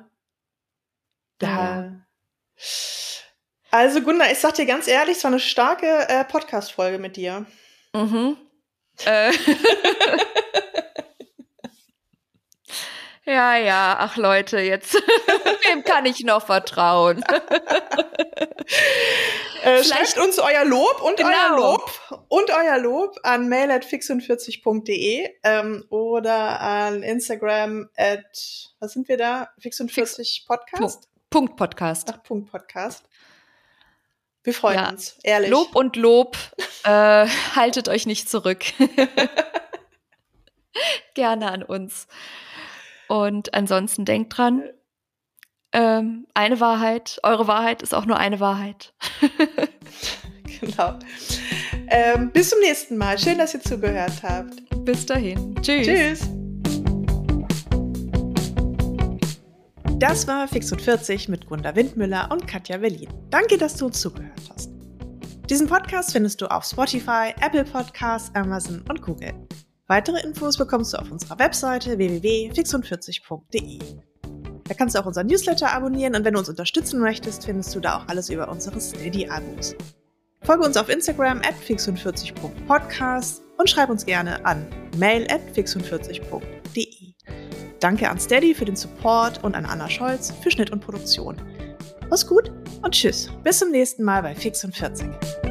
Ja. Also Gunda, ich sag dir ganz ehrlich, es war eine starke äh, Podcast-Folge mit dir. Mhm. Äh. Ja, ja, ach Leute, jetzt, wem kann ich noch vertrauen? äh, schreibt uns euer Lob und genau. euer Lob und euer Lob an mail at fixundvierzig punkt de ähm, oder an Instagram at, was sind wir da? fixundvierzig Podcast? Punkt Podcast. Ach, Punkt Podcast. Wir freuen ja. uns, ehrlich. Lob und Lob, äh, haltet euch nicht zurück. Gerne an uns. Und ansonsten denkt dran, ähm, eine Wahrheit, eure Wahrheit ist auch nur eine Wahrheit. Genau. Ähm, bis zum nächsten Mal. Schön, dass ihr zugehört habt. Bis dahin. Tschüss. Tschüss. Das war Fix und vierzig mit Gunda Windmüller und Katja Berlin. Danke, dass du uns zugehört hast. Diesen Podcast findest du auf Spotify, Apple Podcasts, Amazon und Google. Weitere Infos bekommst du auf unserer Webseite w w w punkt fixundvierzig punkt de. Da kannst du auch unseren Newsletter abonnieren und wenn du uns unterstützen möchtest, findest du da auch alles über unsere Steady-Abos. Folge uns auf Instagram at fixundvierzig punkt podcast und schreib uns gerne an mail at fixundvierzig punkt de. Danke an Steady für den Support und an Anna Scholz für Schnitt und Produktion. Mach's gut und tschüss. Bis zum nächsten Mal bei Fix und vierzig.